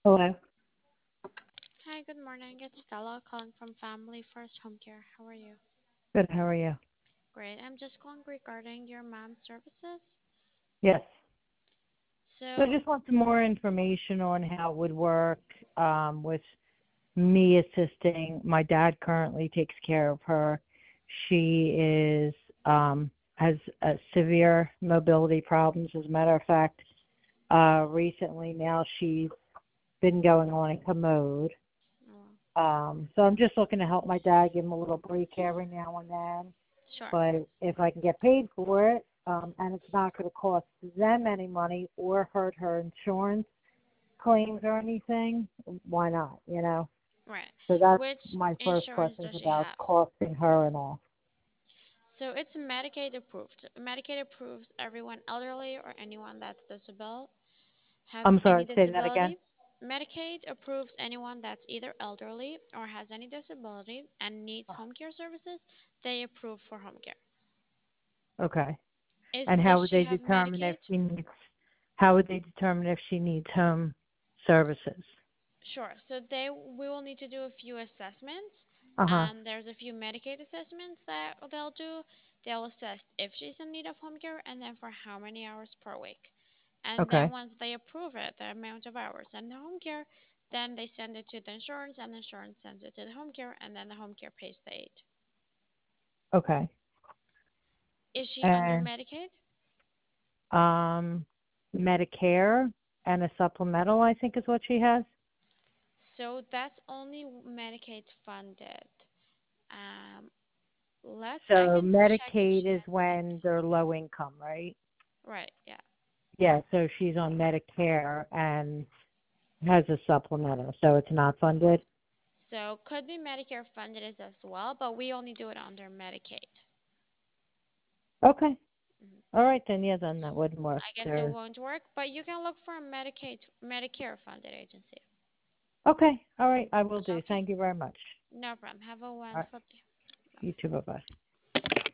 Hello. Hi, good morning. It's Stella calling from Family First Home Care. How are you? Good. How are you? Great. I'm just calling regarding your mom's services. Yes. So I So, just want some more information on how it would work with me assisting. My dad currently takes care of her. She is has severe mobility problems. As a matter of fact, recently now she's been going on a commode. oh, So I'm just looking to help my dad, give him a little break every now and then. sure. But if I can get paid for it, and it's not going to cost them any money or hurt her insurance claims or anything, why not? Right. So that's Which my first insurance question does is she about have? costing her and all. So, it's Medicaid approved. Medicaid approves everyone elderly or anyone that's disabled, has I'm any sorry, say that again. disability. Medicaid approves anyone that's either elderly or has any disability and needs home care services. They approve for home care. Okay. Is And Does how would she they have determine Medicaid? if she needs? How would they determine if she needs home services? Sure. So we will need to do a few assessments. Uh huh. There's a few Medicaid assessments that they'll do. They'll assess if she's in need of home care and then for how many hours per week. And then Okay. once they approve it, the amount of hours and the home care, then they send it to the insurance and the insurance sends it to the home care and then the home care pays the aid. Okay. Is she under And Medicaid? um, Medicare and a supplemental, I think, is what she has. So that's only Medicaid funded. Um, I So can check if Medicaid she is has when Medicaid. they're low income, right? Right, yeah. Yeah, so she's on Medicare and has a supplemental, so it's not funded. So could be Medicare funded as well, but we only do it under Medicaid. Okay. Mhm. All right then, yeah, then that wouldn't work. I guess it There's won't work, but you can look for a Medicare funded agency. okay. All right, I will do. Okay? Thank you very much. No problem. Have a All right, wonderful day. you too. Bye bye.